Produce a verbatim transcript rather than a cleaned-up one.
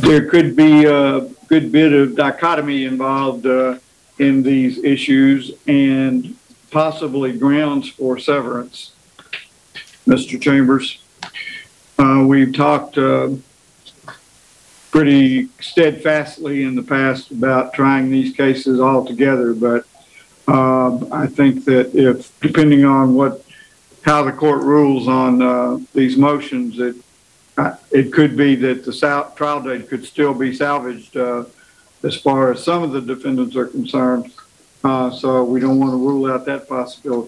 there could be a good bit of dichotomy involved uh, in these issues and possibly grounds for severance. Mister Chambers, uh, we've talked uh, pretty steadfastly in the past about trying these cases all together, but uh, I think that if, depending on what, how the court rules on uh, these motions, it uh, it could be that the sal- trial date could still be salvaged uh, as far as some of the defendants are concerned. Uh, so we don't want to rule out that possibility.